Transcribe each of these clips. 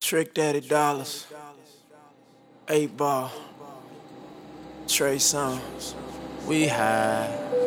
Trick Daddy Dollars, 8 Ball, Trey Songz, we high.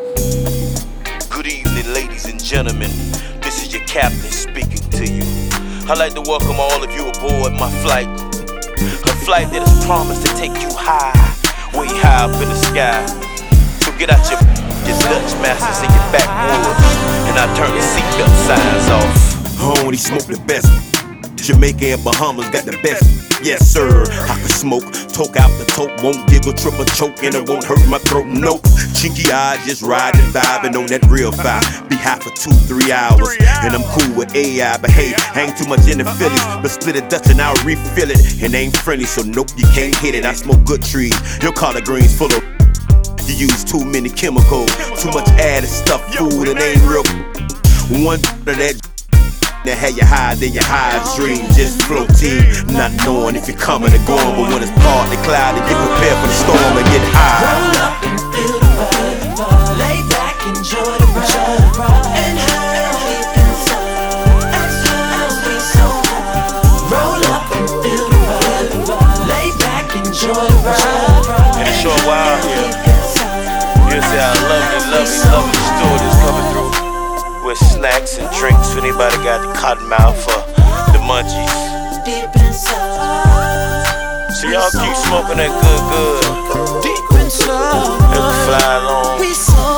Good evening, ladies and gentlemen. This is your captain speaking to you. I'd like to welcome all of you aboard my flight. A flight that is promised to take you high, way high up in the sky. So get out your Dutch masters and your backwoods, and I turn the seatbelt signs off. I only smoke the best. Jamaica and Bahamas got the best. Yes, sir. I can smoke, toke out the toke, won't giggle, triple choke, and it won't hurt my throat. Nope. Chinky eyes, just riding, vibing on that real vibe. Be high for 2-3 hours, and I'm cool with AI. But hey, I ain't too much in the Phillies, but split a Dutch and I'll refill it. And ain't friendly, so nope, you can't hit it. I smoke good trees, your collard greens full of. You use too many chemicals, too much added stuff, food, it ain't real. One of that. Now had you high, then your highest dream just floating, not knowing if you're coming or going. But when it's partly cloudy, get prepared for the storm and get high. Roll up and feel the vibe, lay back, enjoy the ride, inhale deep inside, exhale we so high. Roll up and feel the vibe, lay back, enjoy the ride, in a short while here, you'll see how lovely story is coming through. With snacks and drinks for anybody got the cotton mouth for the munchies. deep inside. So y'all keep smoking that good. Deep inside. And we fly along We so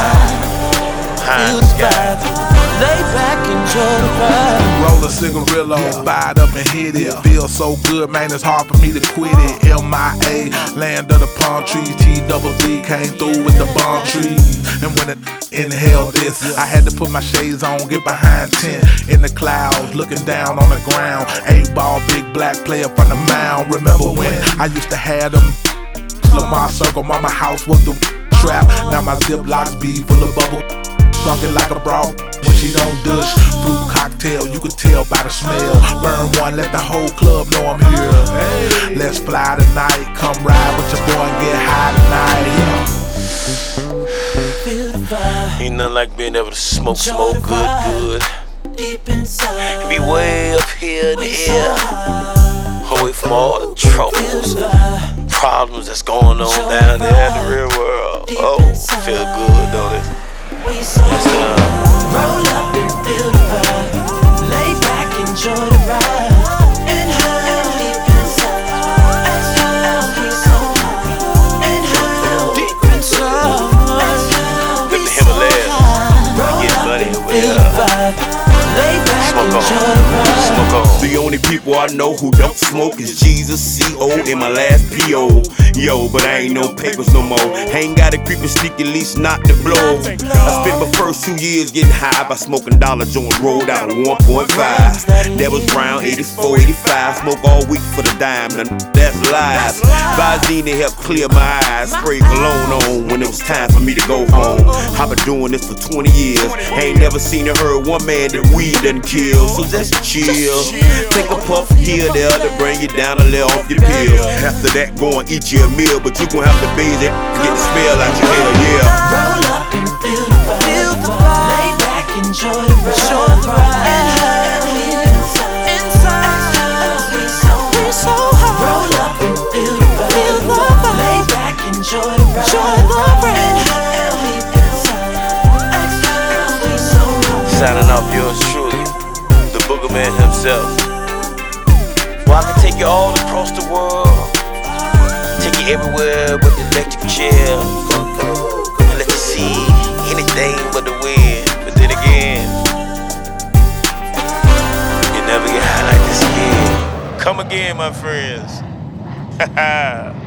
high in the sky. Lay back, enjoy the ride. Roll a cigarillo, buy it up and hit it. Feels so good, man, it's hard for me to quit it. MIA, land of the palm trees. T-double-D came through with the bomb trees. And when it inhaled this, I had to put my shades on, get behind 10. In the clouds, looking down on the ground. 8 Ball, big black player from the mound. Remember when I used to have them Lamar Circle, mama house was the trap. Now my Ziplocs be full of bubble. Funky like a bra when she don't dush. Fruit cocktail, you can tell by the smell. Burn one, let the whole club know I'm here. Hey, let's fly tonight. Come ride with your boy and get high tonight. Feel the vibe. Ain't nothing like being able to smoke good. Deep inside. Be way up here in the air, away from all the troubles, problems that's going on down there in the real world. Oh, feel good, don't it? We so roll up and feel the vibe. Lay back, enjoy the ride. Inhale deep inside. Exhale, we so inhale deep inside. Exhale, we the Himalayas. Get money feel the vibe. Lay back, enjoy the ride. Smoke on. The only people I know who don't smoke is Jesus, C.O. and my last P.O. Yo, but I ain't no papers no more. Ain't got a creep and sneak, at least not to blow. I spent my first 2 years getting high by smoking dollar joints rolled out of 1.5. That was round 84, 85. Smoke all week for the dime, that's lies. Visine to help clear my eyes. Spray cologne on when it was time for me to go home. I've been doing this for 20 years. Ain't never seen or heard one man that weed done kill. So just chill. Take a puff here, there to bring you down a little off your pills. After that, go and eat you a meal, but you gon' have to bathe it to get the smell out your hair, yeah. Roll up and feel the vibe. Lay back, enjoy the ride. Inhale deep inside. Exhale, we so high. Roll up and feel the vibe. Lay back, enjoy the ride. Inhale deep inside. Exhale, we so high. Signing off yours truly, the Booger Man himself. Well, I can take you all across the world, take you everywhere but the electric chair, and let you see anything but the wind. But then again, you never get high like this again. Come again, my friends.